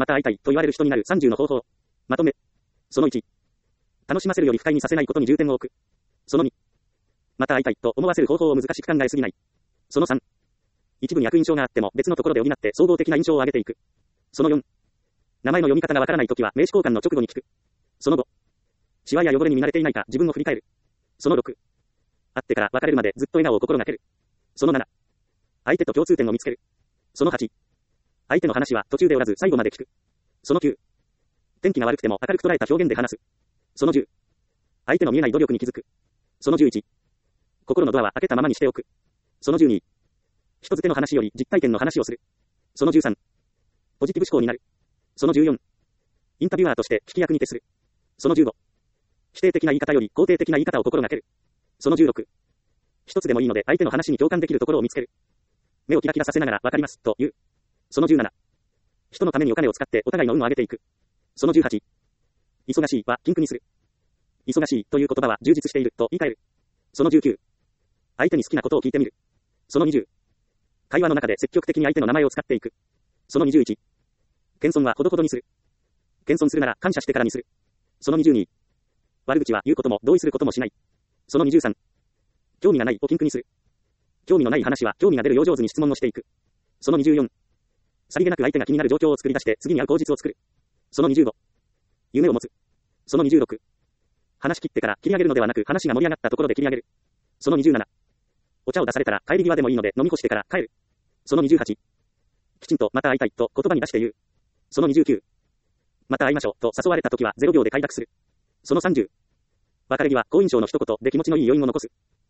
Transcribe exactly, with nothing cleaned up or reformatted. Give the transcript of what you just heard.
また会いたいと言われる人になるさんじゅうの方法。まとめ。そのいち。楽しませるより不快にさせないことに重点を置く。そのに。また会いたいと思わせる方法を難しく考えすぎない。そのさん。一部に悪印象があっても別のところで補って総合的な印象を上げていく。そのよん。名前の読み方がわからないときは名詞交換の直後に聞く。そのご。シワや汚れに見慣れていないか自分を振り返る。そのろく。会ってから別れるまでずっと笑顔を心がける。そのなな。相手と共通点を見つける。そのはち。相手の話は途中でおらず最後まで聞く。そのきゅう。天気が悪くても明るく捉えた表現で話す。そのじゅう。相手の見えない努力に気づく。そのじゅういち。心のドアは開けたままにしておく。そのじゅうに。人づての話より実体験の話をする。そのじゅうさん。ポジティブ思考になる。そのじゅうよん。インタビュアーとして聞き役に徹する。そのじゅうご。否定的な言い方より肯定的な言い方を心がける。そのじゅうろく。一つでもいいので相手の話に共感できるところを見つける。目をキラキラさせながらわかりますと言う。そのじゅうなな。人のためにお金を使ってお互いの運を上げていく。そのじゅうはち。忙しいは禁句にする。忙しいという言葉は充実していると言い換える。そのじゅうきゅう。相手に好きなことを聞いてみる。そのにじゅう。会話の中で積極的に相手の名前を使っていく。そのにじゅういち。謙遜はほどほどにする。謙遜するなら感謝してからにする。そのにじゅうに。悪口は言うことも同意することもしない。そのにじゅうさん。興味がないを禁句にする。興味のない話は興味が出るよう上手に質問をしていく。そのにじゅうよん。さりげなく相手が気になる状況を作り出して次に会う口実を作る。そのにじゅうご。夢を持つ。そのにじゅうろく。話し切ってから切り上げるのではなく話が盛り上がったところで切り上げる。そのにじゅうなな。お茶を出されたら帰り際でもいいので飲み干してから帰る。そのにじゅうはち。きちんとまた会いたいと言葉に出して言う。そのにじゅうきゅう。また会いましょうと誘われた時はゼロびょうで快諾する。そのさんじゅう。別れ際好印象の一言で気持ちのいい余韻を残す。